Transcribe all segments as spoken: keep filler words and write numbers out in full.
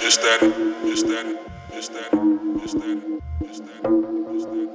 it's that, it's that, it's that, it's that, it's that, it's that.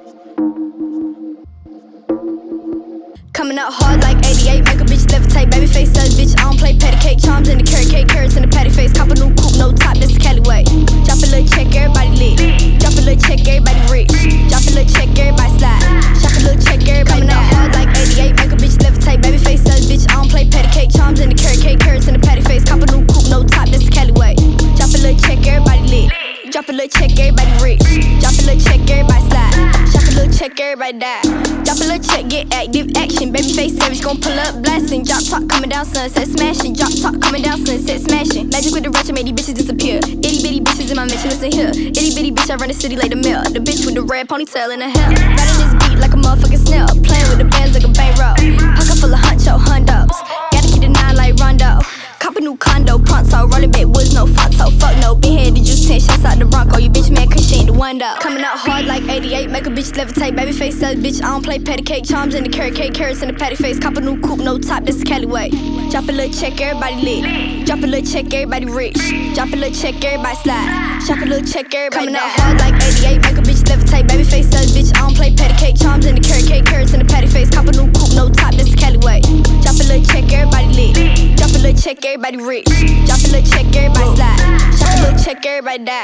Coming out hard like eighty-eight, make a bitch levitate. Baby face says bitch, I don't play patty cake. Charms in the carrot cake, carrots in the patty face. Cop a new coupe, no top, this is Cali way. Drop a little check, everybody lit. Drop a little check, everybody rich. Drop a little check, everybody slide. Shop a little check, everybody coming out hard like eighty-eight, make a bitch levitate. Baby face says bitch, I don't play patty cake. Charms in the carrot cake, carrots in the patty face. Cop a new coupe, no top, this is Cali way. Drop a little check, everybody lit. Drop a little check, everybody rich. Drop a little check, everybody slide. Shop a little check, everybody die. Drop a little check, get active action. Baby face savage, gon' pull up blasting. Drop top coming down, sunset smashing. Drop top coming down, sunset smashing. Magic with the ratchet made these bitches disappear. Itty bitty bitches in my mansion, listen here. Itty bitty bitch, I run the city like the mill. The bitch with the red ponytail in her hair. Riding this beat like a motherfucking snail. Playing with the bands like a bankroll. Pocket full of huncho hundos. Gotta keep the nine like Rondo. Cop a new condo, pronto. Rolling back woods, no photo. Fuck no, been head to just ten shots out the Bronco. You bitch man, cause she ain't the one though. Coming out hard like eighty-eight, make a bitch levitate. Baby face says bitch, I don't play patty cake. Charms in the carrot cake, carrots in the patty face. Cop a new coupe, no top, this is Cali way. Drop a little check, everybody lit. Drop a little check, everybody rich. Drop a little check, everybody slide. Shop a little check, everybody coming out hard like eighty-eight, make a bitch levitate. Baby face says bitch, I don't play patty cake. Charms in the carrot cake, carrots in the patty face. Cop a new coupe, no top, this is Cali way. Drop a little check, everybody lit. Drop a little check, everybody rich. Drop a little check, everybody slide. Drop a little check, everybody die.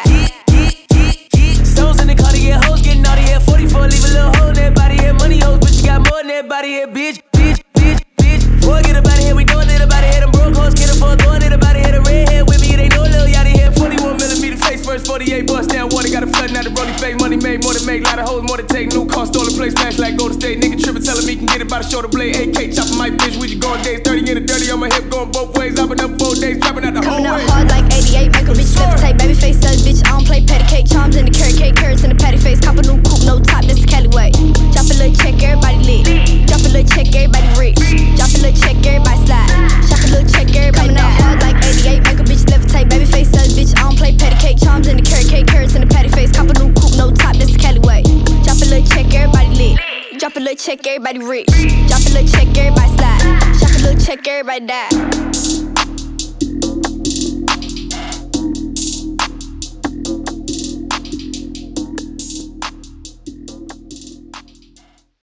Stones in the car to get hoes, getting naughty here. forty-four, leave a little hole in that body here. Money hoes, but you got more than that body here. Bitch, bitch, bitch, bitch. Boy, get up out of here, we doing it about it here. Them broke hoes, get up for throwing it about it here. The red hair with me, it ain't no little yachty here. forty-one millimeter face first, forty-eight bust down water. Got a flooding out the rolling face. Money made, more than make. Lot of hoes, more than take. New car, stolen place, smash like Golden State. Nigga trippin', tellin' me can get it by the shoulder blade. A K chopping my bitch, we just going days. thirty in the dirty on my hip, going both ways. I've been up four days, dropping out the whole Coming out way. hard like eighty-eight, make a bitch levitate. Baby face says bitch, I don't play patty cake. Charms in the carrot cake, carrots in the patty face. Cop a new coupe, no top, this is Cali way. Drop a little check, everybody lit. Drop a little check, everybody rich. Drop a little check, everybody slide. Shop a little check, everybody coming out hard like eighty-eight, make a bitch levitate. Baby face says bitch, I don't play patty cake. Charms in the carrot cake, carrots in the patty face. Cop a new coupe, no top, this is Cali way. Drop a little check, everybody lit. Drop a little check, everybody rich. Drop a little check, everybody slide. Shop a little check, everybody die.